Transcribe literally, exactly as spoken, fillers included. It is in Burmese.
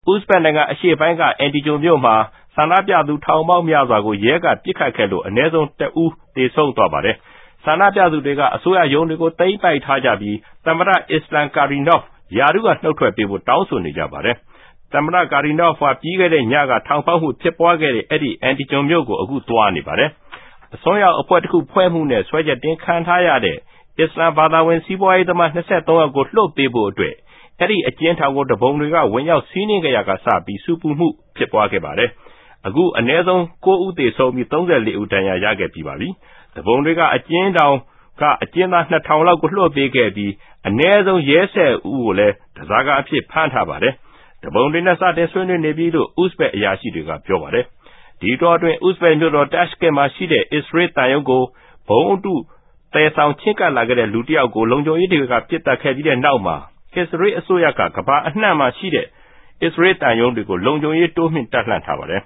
ဥဇဘက်နိုင်ငံအရှေ့ပိုင်းက အန်တီဂျိုမြို့မှာဆန္ဒပြသူထောင်ပေါင်းများစွာကိုရဲကပစ်ခတ်ခဲ့လို့အနည်းဆုံးတဦးသေဆုံးသွားပါတယ်။ဆန္ဒပြသူတွေကအစိုးရရုံးတွေကိုသိမ်းပိုက်ထားကြပြီးသမ္မတအစ္စလမ်ကာရီနော့ဖ်ယာရုကနှုတ်ထွက်ပေးဖို့တောင်းဆိုနေကြပါတယ်။သမ္မတကာရီနော့ဖ်ကပြီးခဲ့တဲ့ညကထောင်ဖောက်မှုဖြစ်ပွားခဲ့တဲ့အဲ့ဒီအန်တီဂျိုမြို့ကိုအခုသွားနေပါတယ်။အစွန်းရောက်အဖွဲ့တစ်ခုဖွဲ့မှုနဲ့ဆွဲချက်တင်ခံထားရတဲ့အစ္စလမ်ဘာသာဝင်စီးပွားရေးသမား၂၃ယောက်ကိုလွှတ်ပေးဖို့အတွက်အဲ့ဒီအကျဉ်းထောင်ကိုတပုံတွေကဝင်ရောက်စီးနင်းကြရကစပြီးစူပူမှုဖြစ်ပွားခဲ့ပါတယ်။အခုအနည်းဆုံး၉ဦးသေဆုံးပြီး၃၄ဦးဒဏ်ရာရခဲ့ပြီးပါပြီ။တပုံတွေကအကျဉ်းထောင်ကအကျဉ်းသား၂ထောင်လောက်ကိုလွှတ်ပေးခဲ့ပြီးအနည်းဆုံးရဲဆယ်ဦးကိုလည်းတစားကအဖြစ်ဖမ်းထားပါတယ်။တပုံတွေနဲ့စတင်ဆွေးနွေးနေပြီလို့ဥဇဘက်အရာရှိတွေကပြောပါတယ်။ဒီတော့အတွင်းဥဇဘက်မြို့တော်တက်ရှ်ကင်မှာရှိတဲ့အစ္စရေးတန်ယုံကိုဘုံအတုတဲဆောင်ချင်းကပ်လာခဲ့တဲ့လူတစ်ယောက်ကိုလုံခြုံရေးတွေကပစ်တက်ခဲ့ပြီးတဲ့နောက်မှာအစ္စရေးအစိုးရကကမ္ဘာအနှံ့မှာရှိတဲ့အစ္စရေးတန်ယုံတွေကိုလုံခြုံရေးတိုးမြှင့်တပ်လှန့်ထားပါတယ်